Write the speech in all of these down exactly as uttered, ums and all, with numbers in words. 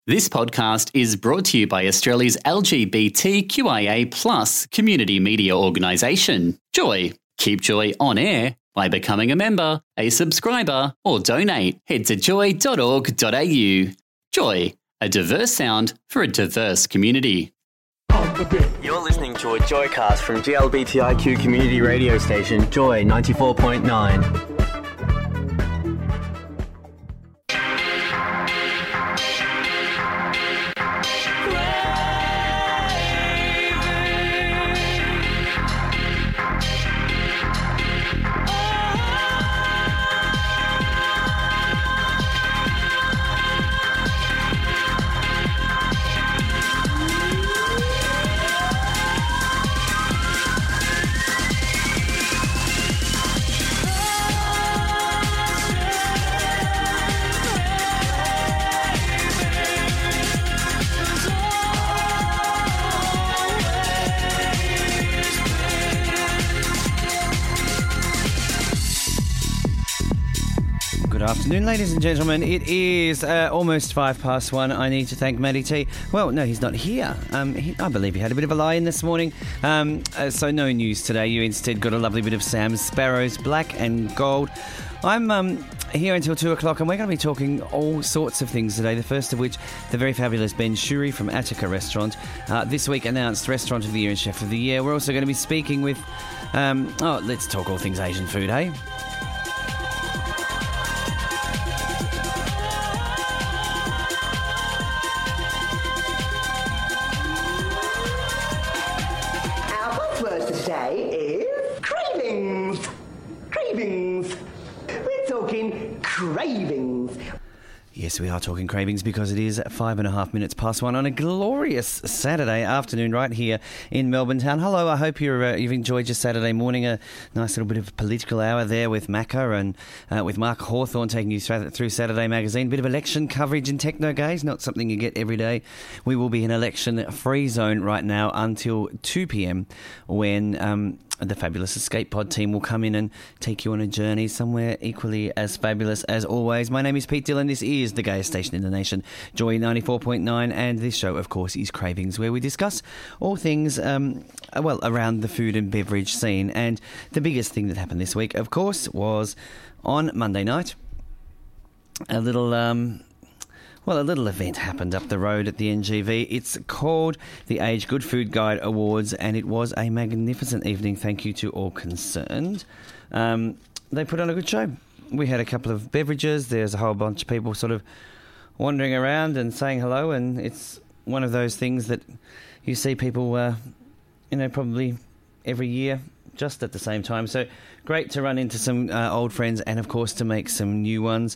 This podcast is brought to you by Australia's L G B T Q I A plus community media organisation, Joy. Keep Joy on air by becoming a member, a subscriber, or donate. Head to joy dot org dot a u. Joy, a diverse sound for a diverse community. You're listening to a Joycast from G L B T I Q community radio station, Joy ninety-four point nine. Good afternoon, ladies and gentlemen. It is uh, almost five past one. I need to thank Matty T. Well, no, he's not here. Um, he, I believe he had a bit of a lie-in this morning. Um, uh, so no news today. You instead got a lovely bit of Sam Sparrow's Black and Gold. I'm um, here until two o'clock and we're going to be talking all sorts of things today, the first of which, the very fabulous Ben Shuri from Attica Restaurant. Uh, this week announced Restaurant of the Year and Chef of the Year. We're also going to be speaking with... Um, oh, let's talk all things Asian food, hey? Cravings. Yes, we are talking cravings because it is five and a half minutes past one on a glorious Saturday afternoon right here in Melbourne town. Hello, I hope you're, uh, you've enjoyed your Saturday morning. A nice little bit of political hour there with Macca and uh, with Mark Hawthorne taking you through Saturday Magazine. Bit of election coverage in Techno Gaze, not something you get every day. We will be in election-free zone right now until two p.m. when... Um, the fabulous Escape Pod team will come in and take you on a journey somewhere equally as fabulous as always. My name is Pete Dillon. This is the gayest station in the nation, Joy ninety-four point nine, and this show, of course, is Cravings, where we discuss all things, um, well, around the food and beverage scene. And the biggest thing that happened this week, of course, was on Monday night, a little... Um, Well, a little event happened up the road at the N G V. It's called the Age Good Food Guide Awards, and it was a magnificent evening. Thank you to all concerned. Um, they put on a good show. We had a couple of beverages. There's a whole bunch of people sort of wandering around and saying hello, and it's one of those things that you see people, uh, you know, probably every year just at the same time. So great to run into some uh, old friends and, of course, to make some new ones.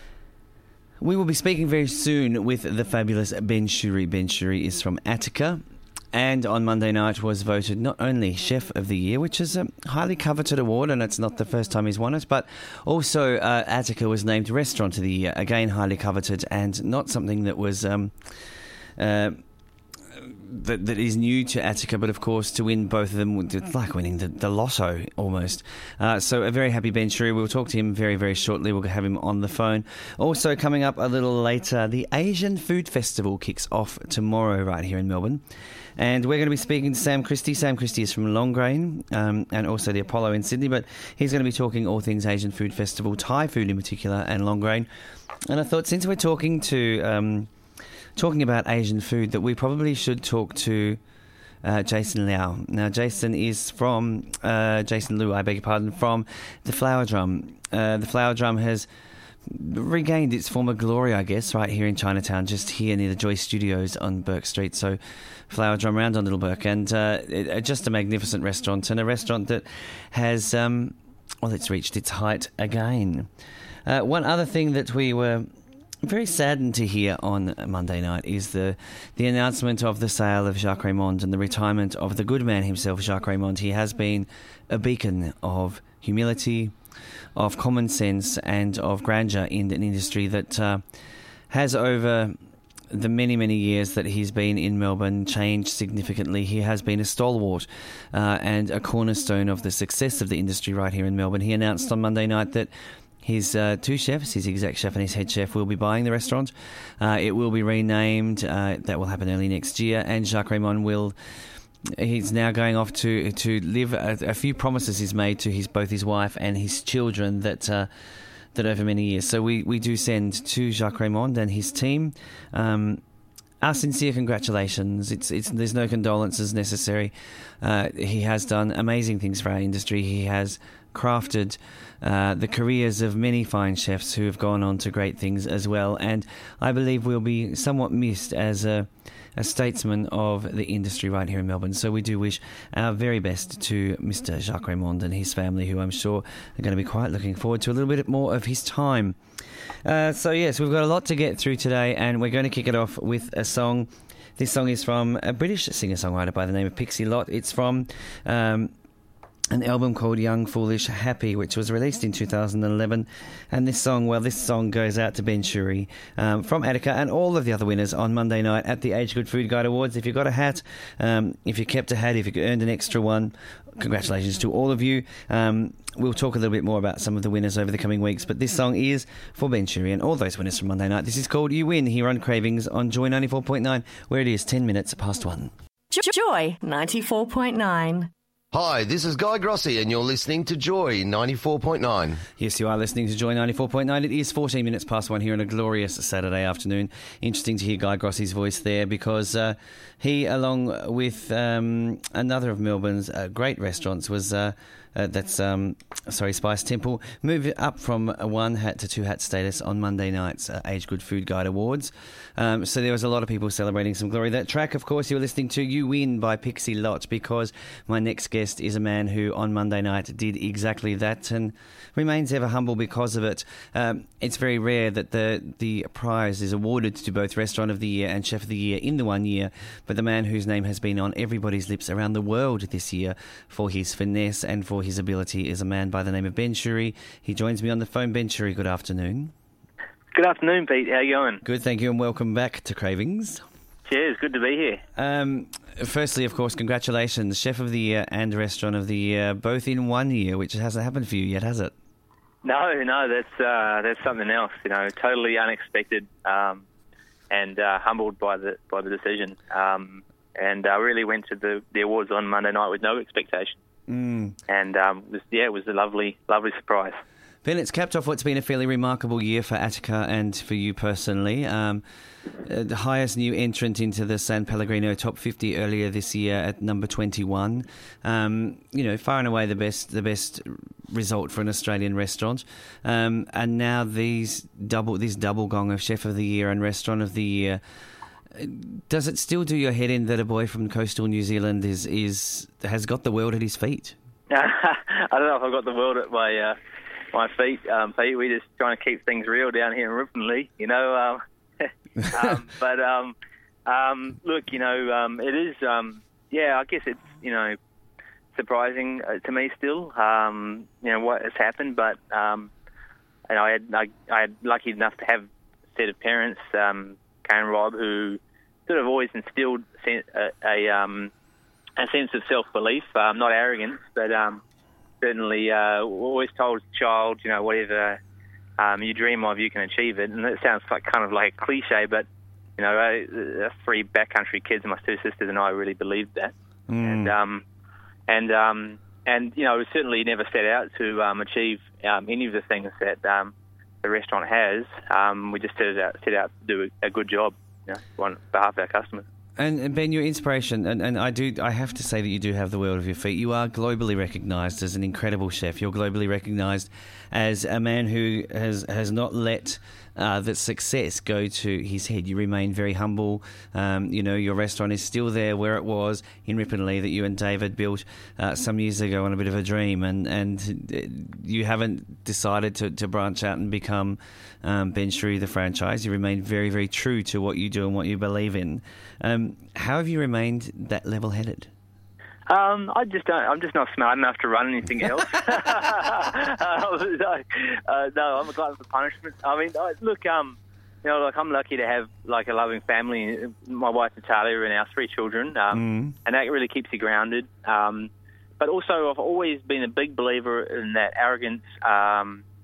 We will be speaking very soon with the fabulous Ben Shuri. Ben Shuri is from Attica, and on Monday night was voted not only Chef of the Year, which is a highly coveted award, and it's not the first time he's won it, but also uh, Attica was named Restaurant of the Year, again highly coveted, and not something that was... Um, uh, That, that is new to Attica, but of course to win both of them, it's like winning the, the lotto almost. Uh, so a very happy Ben Shuri. We'll talk to him very, very shortly. We'll have him on the phone. Also coming up a little later, the Asian Food Festival kicks off tomorrow right here in Melbourne. And we're going to be speaking to Sam Christie. Sam Christie is from Longrain um, and also the Apollo in Sydney, but he's going to be talking all things Asian Food Festival, Thai food in particular, and Longrain. And I thought since we're talking to... Um, Talking about Asian food, that we probably should talk to uh, Jason Liao. Now, Jason is from, uh, Jason Liu, I beg your pardon, from the Flower Drum. Uh, the Flower Drum has regained its former glory, I guess, right here in Chinatown, just here near the Joy Studios on Burke Street. So, Flower Drum round on Little Burke. And uh, it, just a magnificent restaurant, and a restaurant that has, um, well, it's reached its height again. Uh, one other thing that we were... very saddened to hear on Monday night is the the announcement of the sale of Jacques Raymond and the retirement of the good man himself, Jacques Raymond. He has been a beacon of humility, of common sense, and of grandeur in an industry that uh, has over the many, many years that he's been in Melbourne changed significantly. He has been a stalwart uh, and a cornerstone of the success of the industry right here in Melbourne. He announced on Monday night that his uh, two chefs, his exec chef and his head chef, will be buying the restaurant. Uh, it will be renamed. Uh, that will happen early next year. And Jacques Raymond will... He's now going off to to live a, a few promises he's made to his both his wife and his children that uh, that over many years. So we, we do send to Jacques Raymond and his team um, our sincere congratulations. It's it's there's no condolences necessary. Uh, he has done amazing things for our industry. He has crafted uh, the careers of many fine chefs who have gone on to great things as well. And I believe we'll be somewhat missed as a a statesman of the industry right here in Melbourne. So we do wish our very best to Mister Jacques Raymond and his family, who I'm sure are going to be quite looking forward to a little bit more of his time. Uh, so yes, we've got a lot to get through today, and we're going to kick it off with a song. This song is from a British singer-songwriter by the name of Pixie Lott. It's from... Um, an album called Young, Foolish, Happy, which was released in two thousand eleven. And this song, well, this song goes out to Ben Shuri um, from Attica and all of the other winners on Monday night at the Age Good Food Guide Awards. If you got a hat, um, if you kept a hat, if you earned an extra one, congratulations to all of you. Um, we'll talk a little bit more about some of the winners over the coming weeks, but this song is for Ben Shuri and all those winners from Monday night. This is called You Win here on Cravings on Joy ninety-four point nine, where it is ten minutes past one. Joy ninety-four point nine. Hi, this is Guy Grossi, and you're listening to Joy ninety-four point nine. Yes, you are listening to Joy ninety-four point nine. It is fourteen minutes past one here on a glorious Saturday afternoon. Interesting to hear Guy Grossi's voice there, because uh, he, along with um, another of Melbourne's uh, great restaurants, was... Uh, Uh, that's, um, sorry, Spice Temple, moved up from a one hat to two hat status on Monday night's uh, Age Good Food Guide Awards. Um, so there was a lot of people celebrating some glory. That track, of course, you were listening to You Win by Pixie Lott, because my next guest is a man who on Monday night did exactly that and remains ever humble because of it. Um, it's very rare that the, the prize is awarded to both Restaurant of the Year and Chef of the Year in the one year, but the man whose name has been on everybody's lips around the world this year for his finesse and for his ability is a man by the name of Ben Shuri. He joins me on the phone. Ben Shuri, good afternoon. Good afternoon, Pete. How you going? Good, thank you, and welcome back to Cravings. Cheers, good to be here. Um, firstly, of course, congratulations, Chef of the Year and Restaurant of the Year, both in one year, which hasn't happened for you yet, has it? No, no, that's uh, that's something else. You know, totally unexpected, um, and uh, humbled by the by the decision. Um, and I uh, really went to the, the awards on Monday night with no expectation. Mm. And um, it was, yeah, it was a lovely, lovely surprise. Ben, it's capped off what's been a fairly remarkable year for Attica and for you personally. Um, uh, the highest new entrant into the San Pellegrino Top fifty earlier this year at number twenty-one. Um, you know, far and away the best, the best result for an Australian restaurant. Um, and now these double, this double gong of Chef of the Year and Restaurant of the Year. Does it still do your head in that a boy from coastal New Zealand is is has got the world at his feet? I don't know if I've got the world at my uh, my feet, um, Pete. We're just trying to keep things real down here in Ripponlea, you know. Um, um, but um, um, look, you know, um, it is. Um, yeah, I guess it's you know surprising uh, to me still. Um, you know what has happened, but um, and I had I, I had lucky enough to have a set of parents. Um, and Rob, who sort of always instilled a, a, um, a sense of self-belief, um, not arrogance, but um, certainly uh, always told the child, you know, whatever um, you dream of, you can achieve it. And that sounds like kind of like a cliche, but, you know, uh, uh, three backcountry kids, my two sisters and I really believed that. Mm. And, um, and, um, and, you know, certainly never set out to um, achieve um, any of the things that um, the restaurant has. Um, we just set out, set out to do a, a good job, you know, on behalf of our customers. And, and Ben, your inspiration, and, and I do, I have to say that you do have the world of your feet. You are globally recognised as an incredible chef. You're globally recognised as a man who has has not let uh, that success go to his head. You remain very humble. Um, you know, your restaurant is still there where it was in Ripponlea that you and David built uh, some years ago on a bit of a dream, and and you haven't decided to, to branch out and become um, Ben Shuri the franchise. You remain very, very true to what you do and what you believe in. Um, how have you remained that level-headed? Um, I just don't. I'm just not smart enough to run anything else. uh, no, uh, no, I'm a glutton for punishment. I mean, I, look, um, you know, like I'm lucky to have like a loving family. My wife Natalia and our three children, um, mm. and that really keeps you grounded. Um, but also, I've always been a big believer in that arrogance um,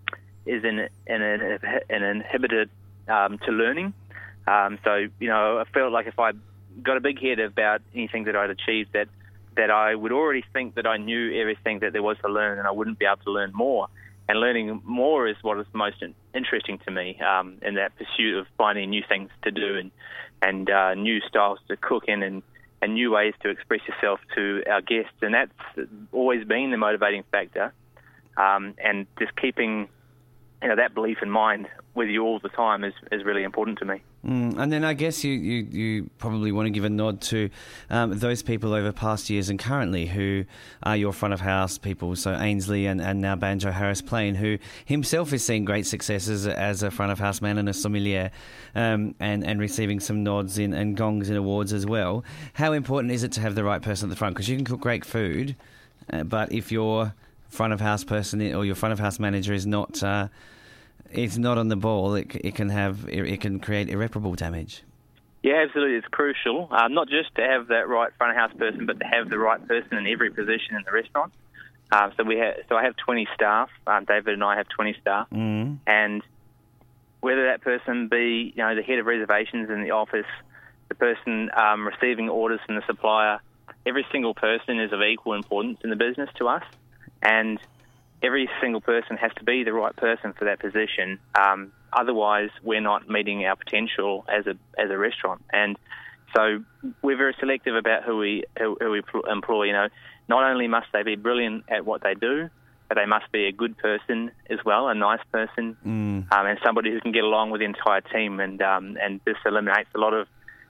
is an an, an inhibitor um, to learning. Um, so, you know, I felt like if I got a big head about anything that I'd achieved, that that I would already think that I knew everything that there was to learn, and I wouldn't be able to learn more. And learning more is what is most interesting to me, um, in that pursuit of finding new things to do and and uh, new styles to cook in and, and new ways to express yourself to our guests. And that's always been the motivating factor. Um, and just keeping, you know, that belief in mind with you all the time is, is really important to me. Mm, and then I guess you, you, you probably want to give a nod to um, those people over past years and currently who are your front of house people, so Ainsley and, and now Banjo Harris Plain, who himself is seeing great successes as a front of house man and a sommelier, um, and, and receiving some nods in, and gongs in awards as well. How important is it to have the right person at the front? Because you can cook great food, uh, but if your front of house person or your front of house manager is not... Uh, it's not on the ball, it, it can have it can create irreparable damage. Yeah, absolutely. It's crucial, um, not just to have that right front of house person, but to have the right person in every position in the restaurant. Uh, so we have, so I have twenty staff. Um, David and I have twenty staff, mm. and whether that person be, you know, the head of reservations in the office, the person um, receiving orders from the supplier, every single person is of equal importance in the business to us, and every single person has to be the right person for that position. Um, otherwise, we're not meeting our potential as a as a restaurant. And so we're very selective about who we who, who we employ. You know, not only must they be brilliant at what they do, but they must be a good person as well, a nice person, mm. um, and somebody who can get along with the entire team. And um, and this eliminates a lot of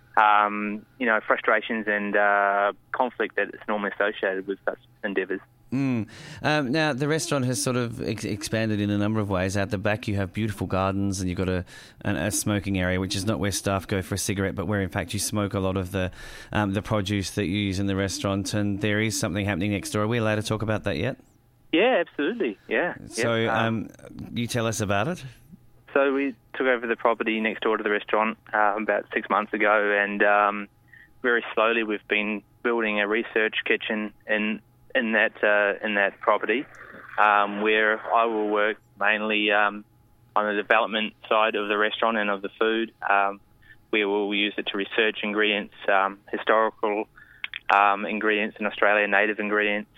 um, you know frustrations and uh, conflict that is normally associated with such endeavours. Mm. Um, now, the restaurant has sort of ex- expanded in a number of ways. Out the back, you have beautiful gardens, and you've got a, a, a smoking area, which is not where staff go for a cigarette, but where, in fact, you smoke a lot of the um, the produce that you use in the restaurant. And there is something happening next door. Are we allowed to talk about that yet? Yeah, absolutely. Yeah. So, yep. um, um, you tell us about it. So we took over the property next door to the restaurant uh, about six months ago, and um, very slowly we've been building a research kitchen in. in that uh, in that property, um, where I will work mainly um, on the development side of the restaurant and of the food. Um, we will use it to research ingredients, um, historical um, ingredients in Australia, native ingredients,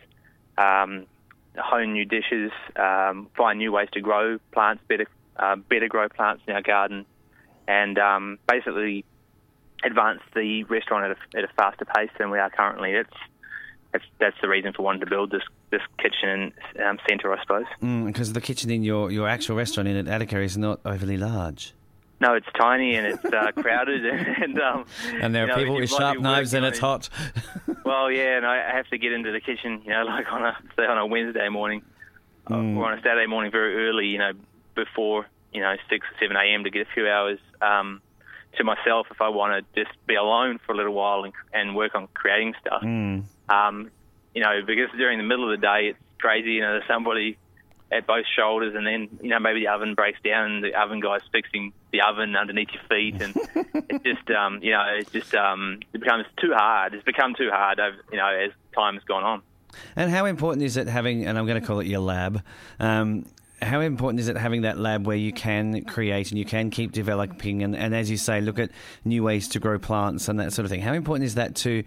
um, hone new dishes, um, find new ways to grow plants, better uh, better grow plants in our garden, and um, basically advance the restaurant at a, at a faster pace than we are currently. It's That's, that's the reason for wanting to build this this kitchen um, centre, I suppose. Because mm, the kitchen in your, your actual restaurant in at Attica is not overly large. No, it's tiny and it's uh, crowded, and um, and there are you know, people with sharp knives and it's hot. Well, yeah, and I have to get into the kitchen, you know, like on a say on a Wednesday morning mm. or on a Saturday morning very early, you know, before you know six or seven a.m. to get a few hours um, to myself if I want to just be alone for a little while and, and work on creating stuff. Mm. Um, you know, because during the middle of the day, it's crazy. You know, there's somebody at both shoulders, and then you know maybe the oven breaks down, and the oven guy's fixing the oven underneath your feet, and it just um, you know it just um, it becomes too hard. It's become too hard, over, you know, as time has gone on. And how important is it having? And I'm going to call it your lab. Um, How important is it having that lab where you can create and you can keep developing and, and as you say, look at new ways to grow plants and that sort of thing? How important is that to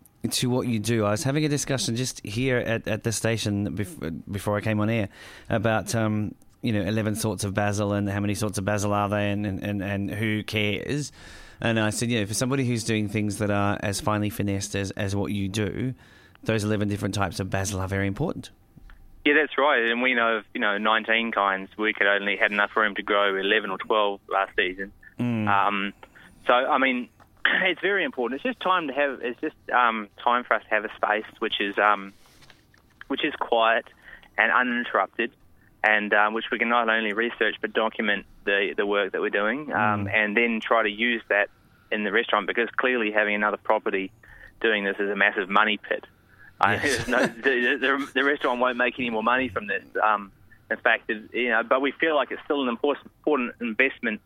to what you do? I was having a discussion just here at, at the station before, before I came on air about um, you know eleven sorts of basil and how many sorts of basil are they and, and, and, and who cares? And I said, you know, for somebody who's doing things that are as finely finessed as, as what you do, those eleven different types of basil are very important. Yeah, that's right. And we know of, you know, nineteen kinds. We could only had enough room to grow eleven or twelve last season. Mm. Um, so, I mean, it's very important. It's just time to have. It's just um, time for us to have a space which is um, which is quiet and uninterrupted, and um, which we can not only research but document the the work that we're doing, um, mm. and then try to use that in the restaurant. Because clearly, having another property doing this is a massive money pit. Yes. Uh, no, the, the, the restaurant won't make any more money from this. Um, in fact, it, you know, but we feel like it's still an important, important investment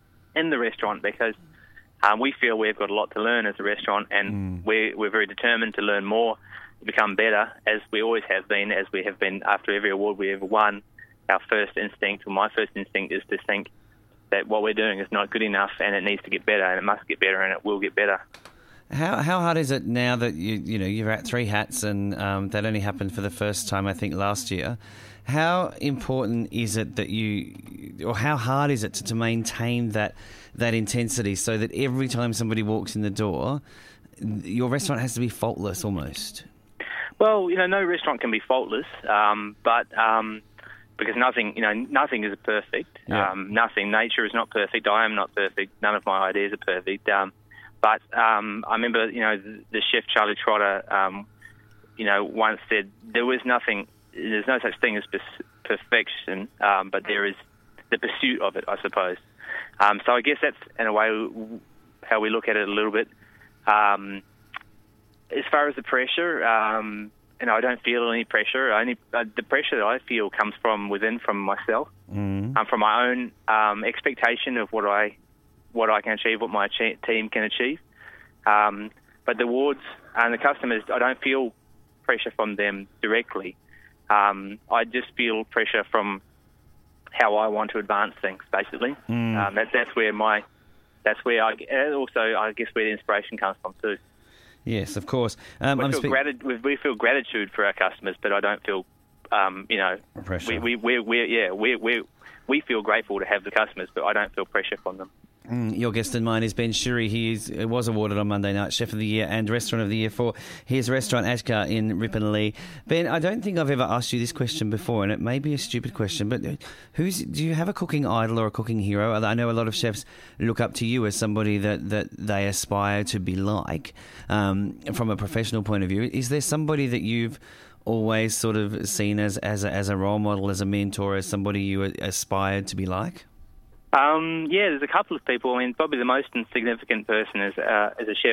in the restaurant because um, we feel we've got a lot to learn as a restaurant, and mm. we're, we're very determined to learn more, to become better, as we always have been, as we have been after every award we ever won. our first instinct, or my first instinct, is to think that what we're doing is not good enough and it needs to get better, and it must get better, and it will get better. How how hard is it now that you you know you're at Three Hats, and um, that only happened for the first time I think last year? How important is it that you, or how hard is it to, to maintain that that intensity so that every time somebody walks in the door, your restaurant has to be faultless almost? Well, you know, no restaurant can be faultless, um, but um, because nothing, you know, nothing is perfect. Yeah. Um, nothing. Nature is not perfect. I am not perfect. None of my ideas are perfect. Um, but um, I remember, you know, the, the chef Charlie Trotter, um, you know, once said there was nothing. There's no such thing as perfection, um, but there is the pursuit of it, I suppose. Um, so I guess that's, in a way, how we look at it a little bit. Um, as far as the pressure, um, you know, I don't feel any pressure. Only uh, the pressure that I feel comes from within, from myself, mm. um, from my own um, expectation of what I what I can achieve, what my ch- team can achieve. Um, but the wards and the customers, I don't feel pressure from them directly. Um, I just feel pressure from how I want to advance things, basically. Mm. Um, that, that's where my, that's where I, also I guess where the inspiration comes from too. Yes, of course. Um, we, I'm feel spe- grati- we, we feel gratitude for our customers, but I don't feel, um, you know, pressure. We, we, we, we yeah, we, we, we feel grateful to have the customers, but I don't feel pressure from them. Mm, your guest and mine is Ben Shuri. He is, was awarded on Monday night Chef of the Year and Restaurant of the Year for his restaurant Ashkar in Ripponlea. Ben, I don't think I've ever asked you this question before, and it may be a stupid question, but who's do you have a cooking idol or a cooking hero? I know a lot of chefs look up to you as somebody that, that they aspire to be like um, from a professional point of view. Is there somebody that you've always sort of seen as, as, a, as a role model, as a mentor, as somebody you aspired to be like? Um, yeah, there's a couple of people. I mean, probably the most insignificant person is uh, is a chef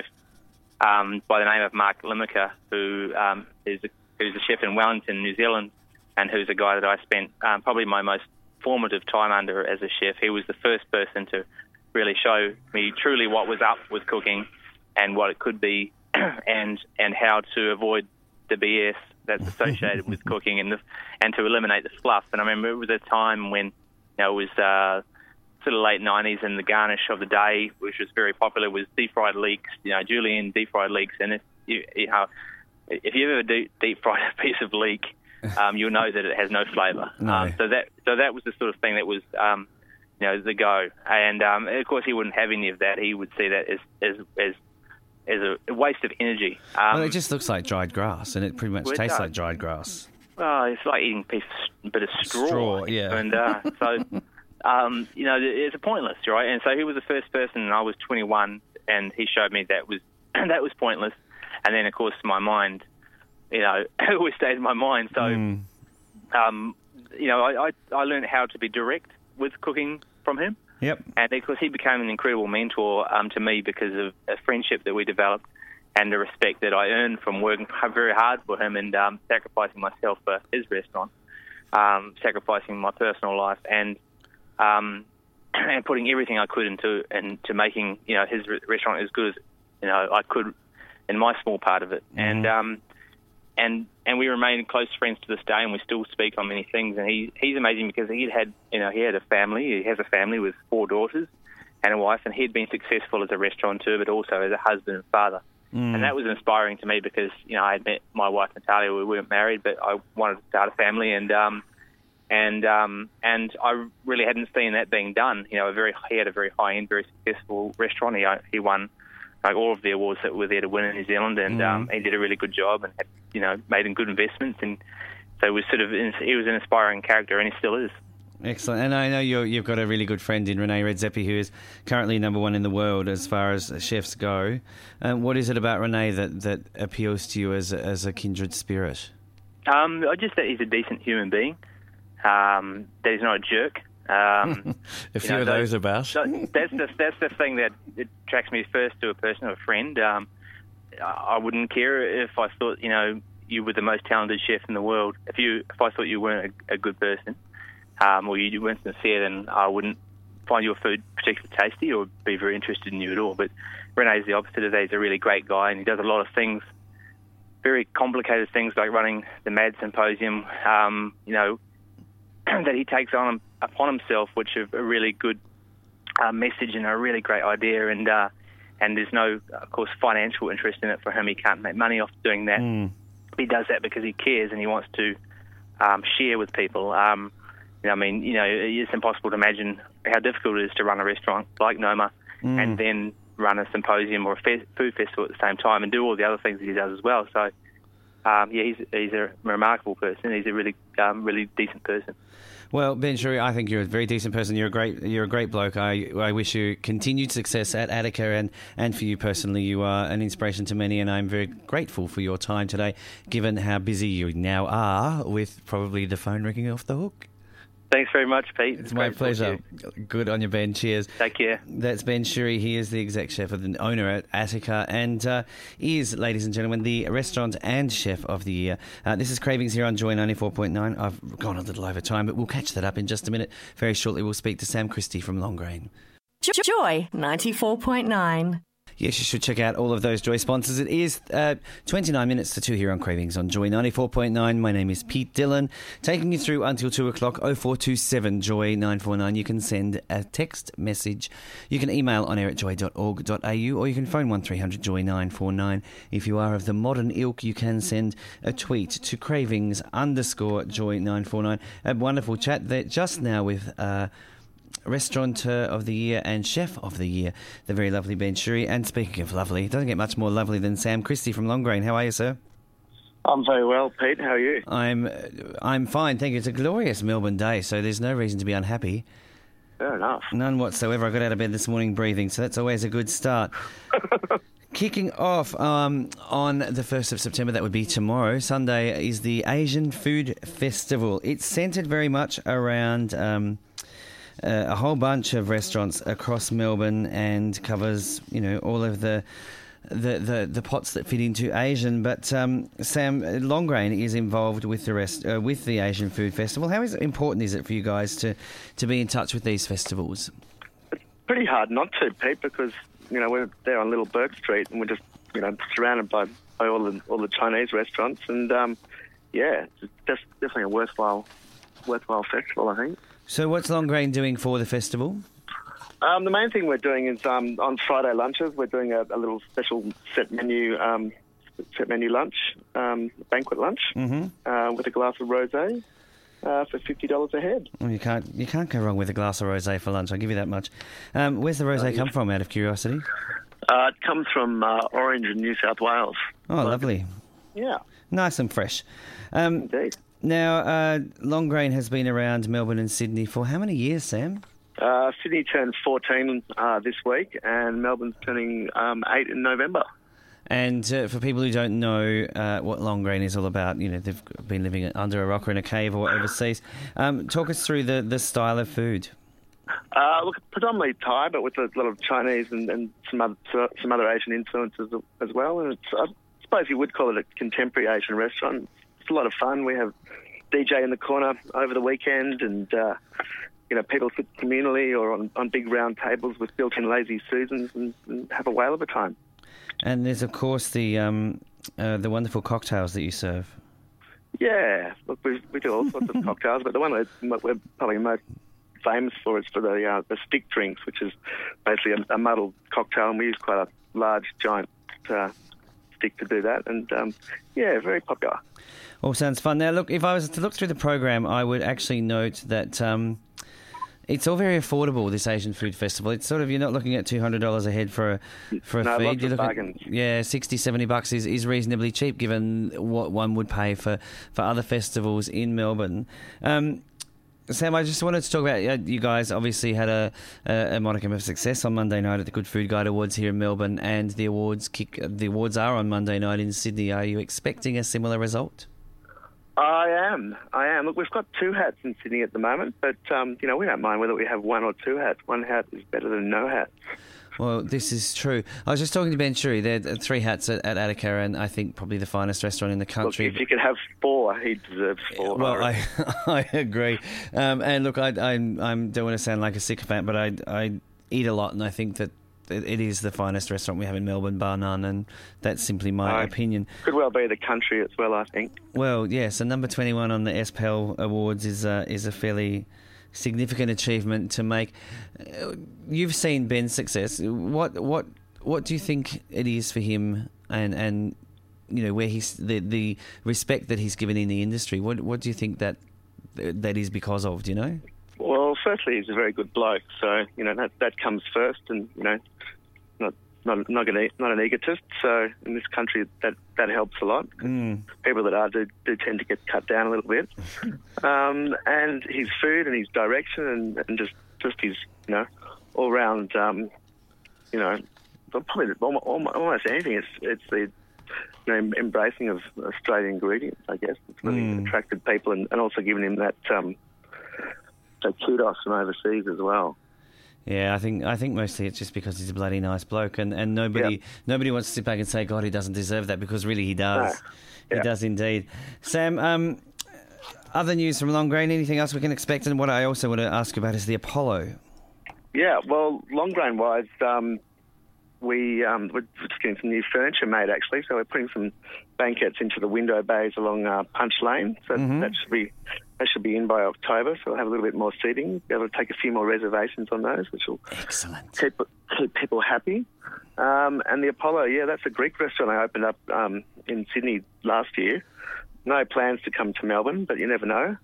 um, by the name of Mark Limecker, who um, is a, who's a chef in Wellington, New Zealand, and who's a guy that I spent um, probably my most formative time under as a chef. He was the first person to really show me truly what was up with cooking and what it could be, and and how to avoid the B S that's associated with cooking, and the, and to eliminate the fluff. And I remember it was a time when, you know, it was Uh, sort of late nineties, and the garnish of the day, which was very popular, was deep-fried leeks, you know, julienne deep-fried leeks. And if you, you know, if you ever deep, deep-fried a piece of leek, um, you'll know that it has no flavour. No. Um, so that so that was the sort of thing that was, um, you know, the go. And um, of course, he wouldn't have any of that. He would see that as as as, as a waste of energy. Um, well, it just looks like dried grass, and it pretty much well, tastes does. like dried grass. Well, it's like eating a piece of, bit of straw. Straw, yeah. And uh, so. Um, you know, it's pointless, right? And so he was the first person, and I was twenty-one, and he showed me that was that was pointless. And then, of course, my mind, you know, always stayed in my mind. So, mm. um, you know, I, I, I learned how to be direct with cooking from him. Yep. And of course, he became an incredible mentor um, to me because of a friendship that we developed and the respect that I earned from working very hard for him and um, sacrificing myself for his restaurant, um, sacrificing my personal life, and Um, and putting everything I could into into making, you know, his re- restaurant as good as, you know, I could in my small part of it. Mm-hmm. And um, and and we remain close friends to this day, and we still speak on many things. And he he's amazing because he had, you know, he had a family. He has a family with four daughters and a wife, and he'd been successful as a restaurateur, but also as a husband and father. Mm. And that was inspiring to me because, you know, I had met my wife Natalia. We weren't married, but I wanted to start a family, and um, and um, and I really hadn't seen that being done. You know, a very he had a very high end, very successful restaurant. He he won like all of the awards that were there to win in New Zealand, and mm. um, he did a really good job and had, you know, made good investments, and so it was sort of he was an inspiring character, and he still is. Excellent. And I know you're, you've got a really good friend in Renee Redzepi, who is currently number one in the world as far as chefs go. Um, what is it about Renee that, that appeals to you as a, as a kindred spirit? Um, I just that he's a decent human being, um, that he's not a jerk. Um, a few know, of those, those about. So that's, the, that's the thing that attracts me first to a person or a friend. Um, I wouldn't care if I thought, you know, you were the most talented chef in the world. If you, if I thought you weren't a, a good person, Um, or you weren't sincere, then I wouldn't find your food particularly tasty or be very interested in you at all. But Renee's the opposite of that. He's a really great guy, and he does a lot of things, very complicated things like running the MAD Symposium, um, you know, that he takes on upon himself, which are a really good uh, message and a really great idea. And uh, and there's no, of course, financial interest in it for him. He can't make money off doing that. Mm. He does that because he cares and he wants to um, share with people. Um, you know, I mean, you know, it's impossible to imagine how difficult it is to run a restaurant like Noma Mm. and then run a symposium or a fe- food festival at the same time and do all the other things that he does as well. So, um, yeah, he's he's a remarkable person. He's a really um, really decent person. Well, Ben Shuri, I think you're a very decent person. You're a great, you're a great bloke. I, I wish you continued success at Attica, and, and for you personally, you are an inspiration to many, and I'm very grateful for your time today, given how busy you now are with probably the phone ringing off the hook. Thanks very much, Pete. It's my pleasure. Good on you, Ben. Cheers. Take care. That's Ben Shuri. He is the exec chef of the owner at Attica and uh, is, ladies and gentlemen, the restaurant and chef of the year. Uh, this is Cravings here on Joy ninety-four point nine. I've gone a little over time, but we'll catch that up in just a minute. Very shortly, we'll speak to Sam Christie from Longrain. Joy ninety-four point nine. Yes, you should check out all of those Joy sponsors. It is uh, twenty-nine minutes to two here on Cravings on Joy ninety-four point nine. My name is Pete Dillon, taking you through until two o'clock, oh four two seven Joy nine four nine. You can send a text message. You can email on air at joy dot org dot a u, or you can phone one three hundred Joy nine four nine. If you are of the modern ilk, you can send a tweet to Cravings underscore Joy nine four nine. A wonderful chat there just now with... Uh, Restaurateur of the Year and Chef of the Year, the very lovely Ben Shuri. And speaking of lovely, it doesn't get much more lovely than Sam Christie from Longrain. How are you, sir? I'm very well, Pete. How are you? I'm I'm fine, thank you. It's a glorious Melbourne day, so there's no reason to be unhappy. Fair enough. None whatsoever. I got out of bed this morning breathing, so that's always a good start. Kicking off um, on the first of September, that would be tomorrow, Sunday, is the Asian Food Festival. It's centred very much around... Um, Uh, a whole bunch of restaurants across Melbourne and covers, you know, all of the the, the, the pots that fit into Asian. But um, Sam, Longrain is involved with the rest uh, with the Asian Food Festival. How is it, important is it for you guys to, to be in touch with these festivals? It's pretty hard not to, Pete, because you know we're there on Little Bourke Street and we're just you know surrounded by, by all the all the Chinese restaurants, and um, yeah, it's just definitely a worthwhile worthwhile festival, I think. So what's Longrain doing for the festival? Um, the main thing we're doing is um, on Friday lunches, we're doing a, a little special set menu um, set menu lunch, um, banquet lunch, mm-hmm. uh, with a glass of rosé uh, for fifty dollars a head. Well, you can't you can't go wrong with a glass of rosé for lunch. I'll give you that much. Um, where's the rosé come from? Out of curiosity. Uh, it comes from uh, Orange in New South Wales. Oh, But, lovely. Yeah, Nice and fresh. Um, indeed. Now, uh, Longrain has been around Melbourne and Sydney for how many years, Sam? Uh, Sydney turns fourteen uh, this week, and Melbourne's turning um, eight in November. And uh, for people who don't know uh, what Longrain is all about, you know, they've been living under a rock or in a cave or overseas. Um, talk us through the, the style of food. Uh, look, predominantly Thai, but with a lot of Chinese and, and some other some other Asian influences as well. And it's, I suppose you would call it a contemporary Asian restaurant. It's a lot of fun. We have D J in the corner over the weekend, and uh, you know, people sit communally or on, on big round tables with built-in lazy Susans and, and have a whale of a time. And there's, of course, the um, uh, the wonderful cocktails that you serve. Yeah, look, we, we do all sorts of cocktails, but the one that we're probably most famous for is for the uh, the stick drinks, which is basically a, a muddled cocktail, and we use quite a large, giant uh, stick to do that. And um, yeah, very popular. All sounds fun. Now, look, if I was to look through the program, I would actually note that um, it's all very affordable, this Asian Food Festival. It's sort of, you're not looking at two hundred dollars a head for a, for a no, feed. Lots you're of looking bargains. at, yeah, sixty, seventy bucks is, is reasonably cheap given what one would pay for, for other festivals in Melbourne. Um, Sam, I just wanted to talk about, you guys obviously had a, a, a modicum of success on Monday night at the Good Food Guide Awards here in Melbourne, and the awards kick, the awards are on Monday night in Sydney. Are you expecting a similar result? I am. I am. Look, we've got two hats in Sydney at the moment, but, um, you know, we don't mind whether we have one or two hats. One hat is better than no hats. Well, this is true. I was just talking to Ben Shuri. There are three hats at, at Attica, and I think probably the finest restaurant in the country. Look, if you could have four, he deserves four. Well, I I agree. Um, and look, I I'm, I'm don't want to sound like a sycophant, but I I eat a lot, and I think that it, it is the finest restaurant we have in Melbourne, bar none, and that's simply my Uh, opinion. Could well be the country as well, I think. Well, yes, and number twenty-one on the S P E L Awards is uh, is a fairly significant achievement to make. Uh, You've seen Ben's success. What what what do you think it is for him, and and you know where he's the the respect that he's given in the industry? What what do you think that that is because of? Do you know? Well, firstly, he's a very good bloke, so you know that that comes first, and you know, not not not, gonna, not an egotist. So in this country, that that helps a lot. Mm. People that are do, do tend to get cut down a little bit. um, and his food and his direction and, and just just his you know all round um, you know probably almost, almost anything. It's it's the you know, embracing of Australian ingredients. I guess it's really Mm. attracted people, and, and also giving him that. Um, So kudos from overseas as well. Yeah, I think I think mostly it's just because he's a bloody nice bloke, and, and nobody Yep. nobody wants to sit back and say, God, he doesn't deserve that, because really he does. No. He Yeah. does indeed. Sam, um, other news from Long Grain, anything else we can expect? And what I also want to ask you about is the Apollo. Yeah, well, long grain wise, um, we um, we're just getting some new furniture made actually. So we're putting some banquettes into the window bays along uh, Punch Lane. So Mhm. that should be that should be in by October. So we'll have a little bit more seating. Be able to take a few more reservations on those, which will Excellent. keep keep people happy. Um, and the Apollo, yeah, that's a Greek restaurant I opened up um, in Sydney last year. No plans to come to Melbourne, but you never know.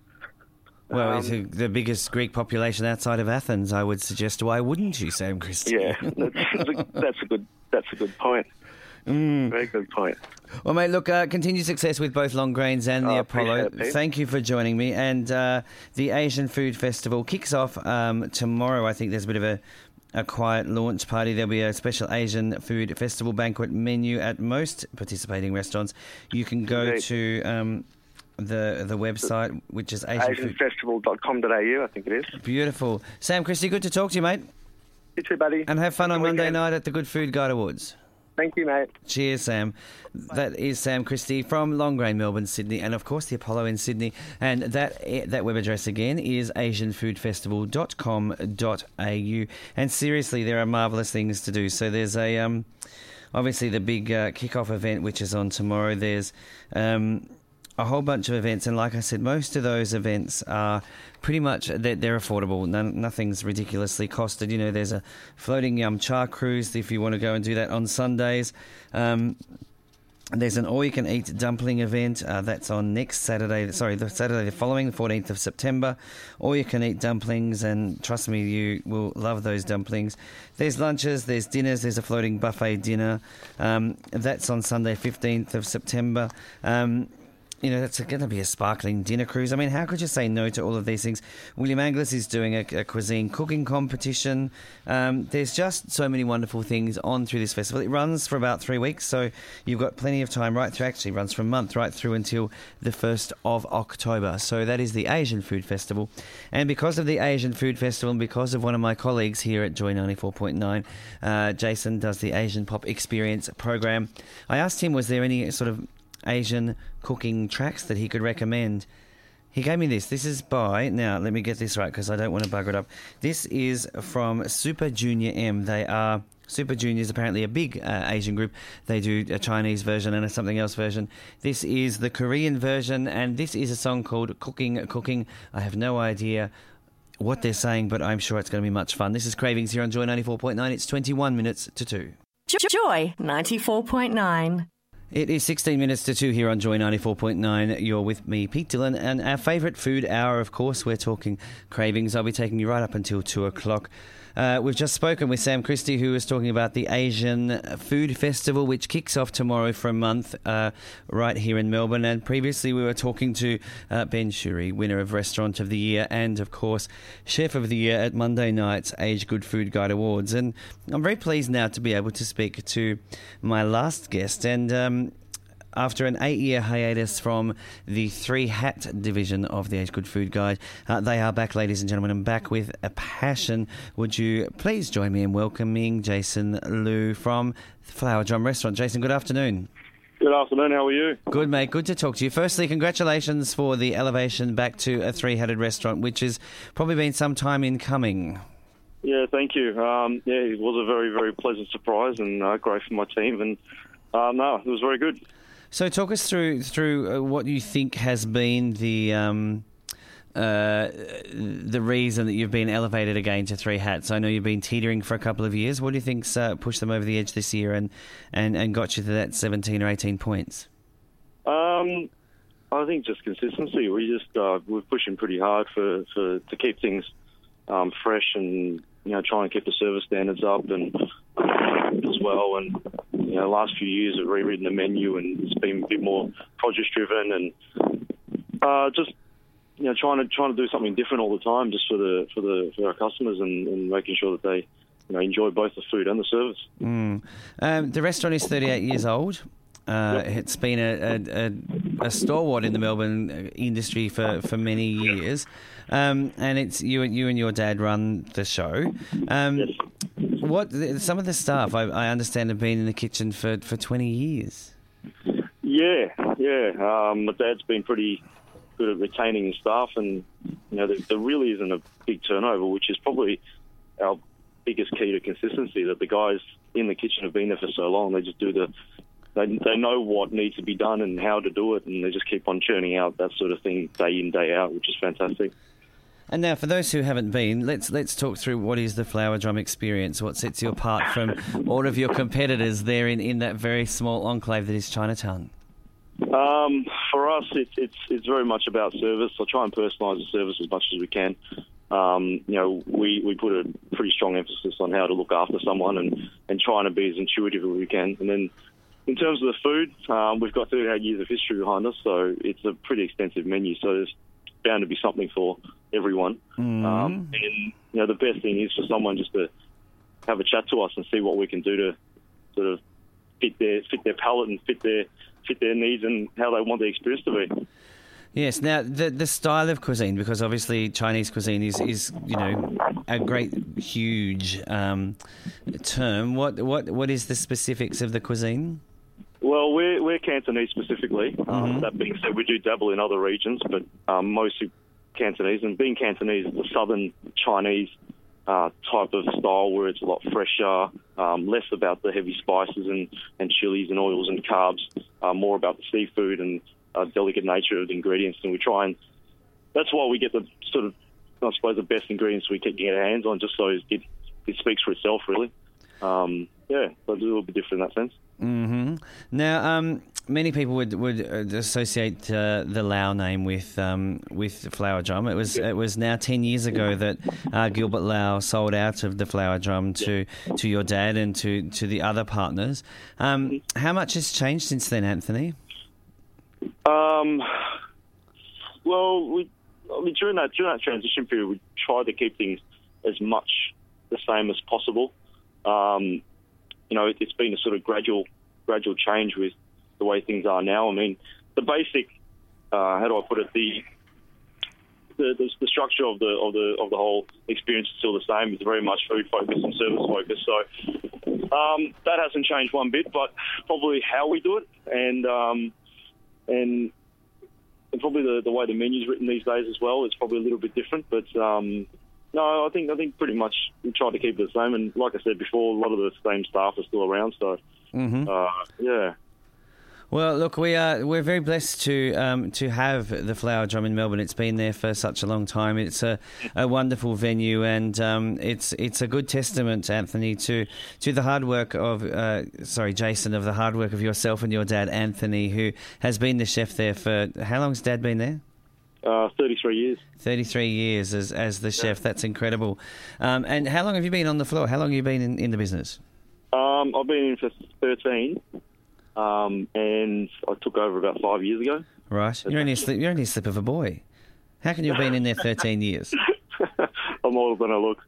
Well, Um, it's a, the biggest Greek population outside of Athens, I would suggest. Why wouldn't you, Sam Christie? Yeah, that's, that's a good that's a good point. Mm. Very good point. Well, mate, look, uh, continued success with both Long Grains and the Oh, Apollo. appreciate it, Pete. Thank you for joining me. And uh, the Asian Food Festival kicks off um, tomorrow. I think there's a bit of a, a quiet launch party. There'll be a special Asian Food Festival banquet menu at most participating restaurants. You can go Indeed. to um, the the website, which is Asian asian Food. festival dot com dot a u, I think it is. Beautiful. Sam Christie, good to talk to you, mate. You too, buddy. And have fun Good on Monday weekend. night at the Good Food Guide Awards. Thank you, mate. Cheers, Sam. That is Sam Christie from Long Grain, Melbourne, Sydney, and of course the Apollo in Sydney. And that that web address again is asian food festival dot com dot a u. And seriously, there are marvellous things to do. So there's a um, obviously the big uh, kick-off event, which is on tomorrow. There's um, a whole bunch of events, and like I said, most of those events are pretty much they're, they're affordable. None, nothing's ridiculously costed. You know, there's a floating yum cha cruise if you want to go and do that on Sundays. Um, there's an all-you-can-eat dumpling event. Uh, that's on next Saturday. Sorry, the Saturday the following, the fourteenth of September. All-you-can-eat dumplings, and trust me, you will love those dumplings. There's lunches, there's dinners, there's a floating buffet dinner. Um, that's on Sunday, fifteenth of September. Um, You know, that's going to be a sparkling dinner cruise. I mean, how could you say no to all of these things? William Angliss is doing a, a cuisine cooking competition. Um, there's just so many wonderful things on through this festival. It runs for about three weeks, so you've got plenty of time right through. Actually, runs from a month right through until the first of October. So that is the Asian Food Festival. And because of the Asian Food Festival, and because of one of my colleagues here at Joy ninety-four point nine, uh, Jason does the Asian Pop Experience program. I asked him, was there any sort of Asian cooking tracks that he could recommend. He gave me this. This is by, now let me get this right because I don't want to bugger it up. This is from Super Junior M. They are, Super Junior is apparently a big uh, Asian group. They do a Chinese version and a something else version. This is the Korean version, and this is a song called Cooking, Cooking. I have no idea what they're saying, but I'm sure it's going to be much fun. This is Cravings here on Joy ninety-four point nine. It's twenty-one minutes to two. Joy ninety-four point nine. It is sixteen minutes to two here on Joy ninety-four point nine. You're with me, Pete Dillon, and our favourite food hour, of course. We're talking cravings. I'll be taking you right up until two o'clock. Uh, we've just spoken with Sam Christie, who was talking about the Asian Food Festival, which kicks off tomorrow for a month uh, right here in Melbourne. And previously we were talking to uh, Ben Shuri, winner of Restaurant of the Year and, of course, Chef of the Year at Monday night's Age Good Food Guide Awards. And I'm very pleased now to be able to speak to my last guest. And um, after an eight-year hiatus from the three-hat division of the Age Good Food Guide, uh, they are back, ladies and gentlemen, and back with a passion. Would you please join me in welcoming Jason Liu from Flower Drum Restaurant. Jason, good afternoon. Good afternoon, how are you? Good, mate. Good to talk to you. Firstly, congratulations for the elevation back to a three-hatted restaurant, which has probably been some time in coming. Yeah, thank you. Um, yeah, it was a very, very pleasant surprise and uh, great for my team. And uh, no, it was very good. So talk us through through uh, what you think has been the um, uh, the reason that you've been elevated again to three hats. I know you've been teetering for a couple of years. What do you think's uh, pushed them over the edge this year and, and, and got you to that seventeen or eighteen points? Um, I think just consistency. We just uh, we're pushing pretty hard for, for to keep things um, fresh and you know trying to keep the service standards up and uh, as well. And you know, last few years have rewritten the menu and it's been a bit more produce driven and uh, just you know trying to trying to do something different all the time just for the for the for our customers and, and making sure that they you know enjoy both the food and the service. Mm. Um, the restaurant is thirty-eight years old. Uh, Yep. It's been a, a, a, a stalwart in the Melbourne industry for, for many years, um, and it's you and you and your dad run the show. Um, Yes. What some of the staff I, I understand have been in the kitchen for, for twenty years. Yeah, yeah. Um, my dad's been pretty good at retaining his staff, and you know there, there really isn't a big turnover, which is probably our biggest key to consistency. That the guys in the kitchen have been there for so long, they just do the. They they know what needs to be done and how to do it, and they just keep on churning out that sort of thing day in, day out, which is fantastic. And now, for those who haven't been, let's let's talk through what is the Flower Drum experience. What sets you apart from all of your competitors there in, in that very small enclave that is Chinatown? Um, for us, it's it's it's very much about service. I try and personalise the service as much as we can. Um, you know, we, we put a pretty strong emphasis on how to look after someone and, and trying to be as intuitive as we can. And then in terms of the food, um, we've got thirty-eight years of history behind us, so it's a pretty extensive menu. So there's bound to be something for everyone. Mm. Um, and you know, the best thing is for someone just to have a chat to us and see what we can do to sort of fit their fit their palate and fit their fit their needs and how they want the experience to be. Yes. Now, the the style of cuisine, because obviously Chinese cuisine is, is you know a great, huge um, term. What what what is the specifics of the cuisine? Well, we're, we're Cantonese specifically. Mm-hmm. Um, that being said, we do dabble in other regions, but um, mostly Cantonese. And being Cantonese, it's a southern Chinese uh, type of style where it's a lot fresher, um, less about the heavy spices and, and chilies and oils and carbs, uh, more about the seafood and uh, delicate nature of the ingredients. And we try and that's why we get the sort of, I suppose, the best ingredients we can get our hands on, just so it, it speaks for itself, really. Um, yeah, so it's a little bit different in that sense. Mm-hmm. Now, um, many people would would associate uh, the Lau name with um, with the Flower Drum. It was it was now ten years ago that uh, Gilbert Lau sold out of the Flower Drum to, to your dad and to, to the other partners. Um, how much has changed since then, Anthony? Um, well, we I mean during that during that transition period, we tried to keep things as much the same as possible. Um, you know, it, it's been a sort of gradual, gradual change with the way things are now. I mean, the basic, uh, how do I put it, the, the the the structure of the of the of the whole experience is still the same. It's very much food focused and service focused. So um, that hasn't changed one bit, but probably how we do it and um, and and probably the, the way the menu's written these days as well. It's probably a little bit different, but. Um, No, I think I think pretty much we try to keep it the same. And like I said before, a lot of the same staff are still around. So, Mm-hmm. uh, yeah. Well, look, we are we're very blessed to um, to have the Flower Drum in Melbourne. It's been there for such a long time. It's a, a wonderful venue, and um, it's it's a good testament, Anthony, to to the hard work of uh, sorry, Jason, of the hard work of yourself and your dad, Anthony, who has been the chef there for how long's Dad been there? Uh, thirty-three years. thirty-three years as as the chef. That's incredible. Um, and how long have you been on the floor? How long have you been in, in the business? Um, I've been in for thirteen, um, and I took over about five years ago. Right. You're only a slip, you're only a slip of a boy. How can you have been in there thirteen years? I'm older than I look.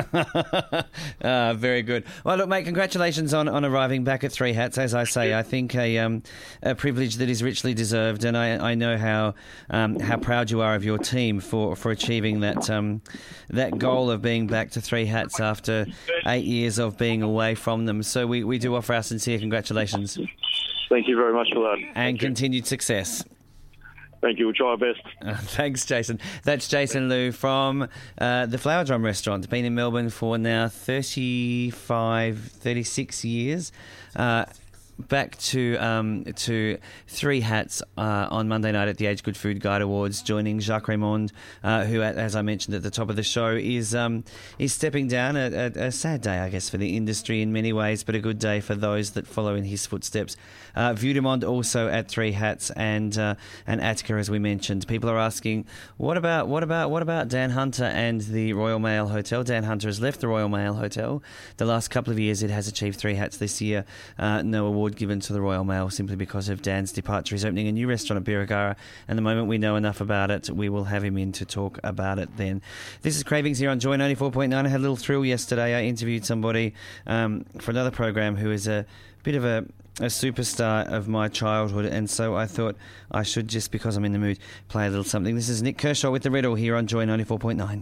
ah, very good. Well, look, mate, congratulations on, on arriving back at Three Hats. As I say, I think a um, a privilege that is richly deserved, and I, I know how um, how proud you are of your team for, for achieving that um, that goal of being back to Three Hats after eight years of being away from them. So we, we do offer our sincere congratulations. Thank you very much for that. And continued success. Thank you. We'll try our best. Uh, thanks, Jason. That's Jason Liu from uh, the Flower Drum Restaurant. Been in Melbourne for now thirty-five, thirty-six years. Uh, back to um, to Three Hats uh, on Monday night at the Age Good Food Guide Awards, joining Jacques Raymond, uh, who, as I mentioned at the top of the show, is um, is stepping down. A, a, a sad day, I guess, for the industry in many ways, but a good day for those that follow in his footsteps. Uh, Vue de Monde also at Three Hats, and uh, and Attica, as we mentioned. People are asking, what about what about what about Dan Hunter and the Royal Mail Hotel? Dan Hunter has left the Royal Mail Hotel. The last couple of years, it has achieved Three Hats. This year, uh, no award given to the Royal Mail simply because of Dan's departure. He's opening a new restaurant at Birregurra, and the moment we know enough about it, we will have him in to talk about it then. This is Cravings here on Joy ninety-four point nine. I had a little thrill yesterday. I interviewed somebody um, for another program who is a bit of a, a superstar of my childhood, and so I thought I should, just because I'm in the mood, play a little something. This is Nick Kershaw with The Riddle here on Joy ninety-four point nine.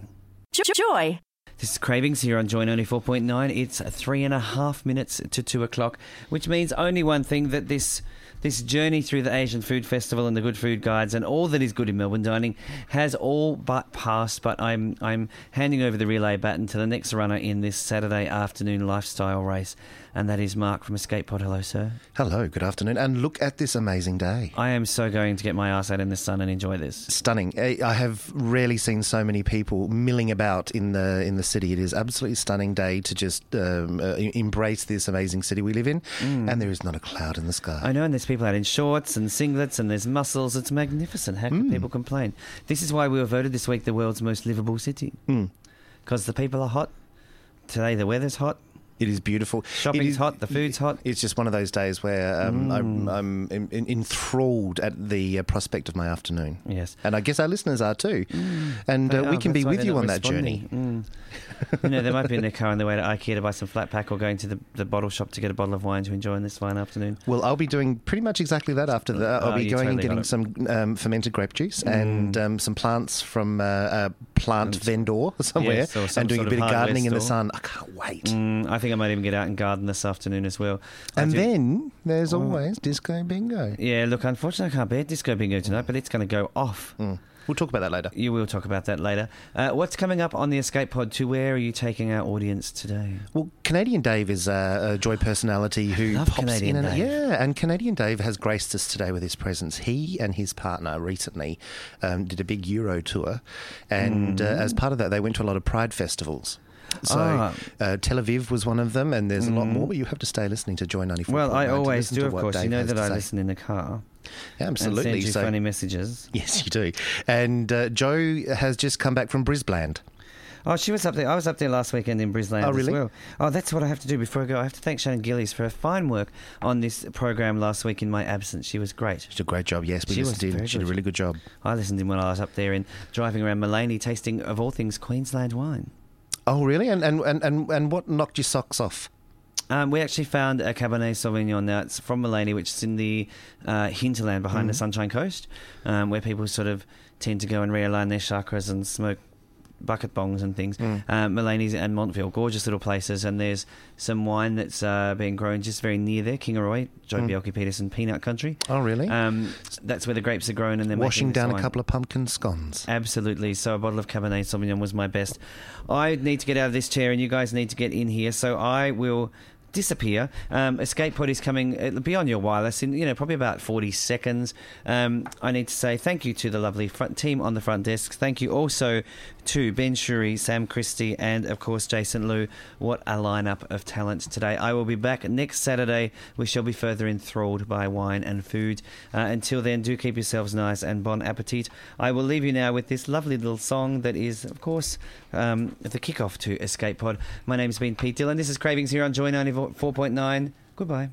Joy. This is Cravings here on Joy ninety-four point nine. It's three and a half minutes to two o'clock, which means only one thing, that this this journey through the Asian Food Festival and the Good Food Guides and all that is good in Melbourne dining has all but passed, but I'm I'm handing over the relay baton to the next runner in this Saturday afternoon lifestyle race, and that is Mark from Escape Pod. Hello, sir. Hello, good afternoon, and look at this amazing day. I am so going to get my ass out in the sun and enjoy this. Stunning. I have rarely seen so many people milling about in the in the city. It is absolutely stunning day to just um, uh, embrace this amazing city we live in, mm. and there is not a cloud in the sky. I know, and there's people out in shorts and singlets, and there's muscles. It's magnificent. How can mm. people complain? This is why we were voted this week the world's most livable city, because mm. the people are hot. Today the weather's hot. It is beautiful. Shopping's is, hot. The food's hot. It's just one of those days where um, mm. I'm, I'm in, in, enthralled at the uh, prospect of my afternoon. Yes. And I guess our listeners are too. Mm. And uh, oh, we can be with you on that responding. journey. Mm. You know, they might be in their car on their way to IKEA to buy some flat pack, or going to the, the bottle shop to get a bottle of wine to enjoy on this fine afternoon. Well, I'll be doing pretty much exactly that after that. I'll oh, be going totally and getting some um, fermented grape juice mm. and um, some plants from uh, a plant and, vendor somewhere, yes, or some and doing sort a bit of gardening store. in the sun. I can't wait. Mm, I think I might even get out and garden this afternoon as well. And do, then there's oh, always Disco Bingo. Yeah, look, unfortunately I can't be at Disco Bingo tonight, but it's going to go off. Mm. We'll talk about that later. You will talk about that later. Uh, what's coming up on the Escape Pod? To where are you taking our audience today? Well, Canadian Dave is a, a Joy personality who Love pops Canadian in. And, Dave. yeah, and Canadian Dave has graced us today with his presence. He and his partner recently um, did a big Euro tour, and mm. uh, as part of that, they went to a lot of Pride festivals. So ah. uh, Tel Aviv was one of them, and there's mm. a lot more, but you have to stay listening to Joy ninety-four. Well, I always do, of course. Dave you know that I say. listen in the car. Absolutely. And send you so, funny messages. Yes, you do. And uh, Joe has just come back from Brisbane. Oh, she was up there. I was up there last weekend in Brisbane oh, really? as well. Oh, that's what I have to do before I go. I have to thank Shannon Gillies for her fine work on this program last week in my absence. She was great. She did a great job, yes. We she listened in. She did a really good job. I listened in when I was up there and driving around Mullaney, tasting, of all things, Queensland wine. Oh, really? And and, and, and, and what knocked your socks off? Um, we actually found a Cabernet Sauvignon now. It's from Mullaney, which is in the uh, hinterland behind mm. the Sunshine Coast, um, where people sort of tend to go and realign their chakras and smoke bucket bongs and things. Mm. Um, Mullaney's and Montville, gorgeous little places, and there's some wine that's uh, being grown just very near there, Kingaroy, Joe mm. Bjelke-Peterson peanut country. Oh, really? Um, that's where the grapes are grown, and they're washing down wine. a couple of pumpkin scones. Absolutely. So a bottle of Cabernet Sauvignon was my best. I need to get out of this chair, and you guys need to get in here, so I will disappear. Um, Escape Pod is coming. It'll be on your wireless in, you know, probably about forty seconds. Um, I need to say thank you to the lovely front team on the front desk. Thank you also to Ben Shuri, Sam Christie, and of course Jason Liu. What a lineup of talent today. I will be back next Saturday. We shall be further enthralled by wine and food. Uh, until then, do keep yourselves nice and bon appetit. I will leave you now with this lovely little song that is, of course, um, the kickoff to Escape Pod. My name's been Pete Dillon. This is Cravings here on Joy ninety-four point nine. Goodbye.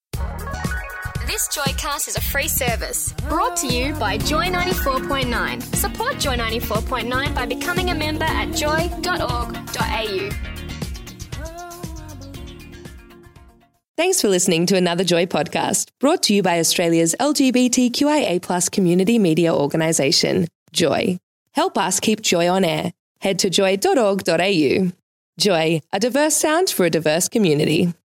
This Joycast is a free service brought to you by Joy ninety-four point nine. Support Joy ninety-four point nine by becoming a member at joy dot org dot a u. Thanks for listening to another Joy podcast brought to you by Australia's L G B T Q I A plus community media organisation, Joy. Help us keep Joy on air. Head to joy dot org dot a u. Joy, a diverse sound for a diverse community.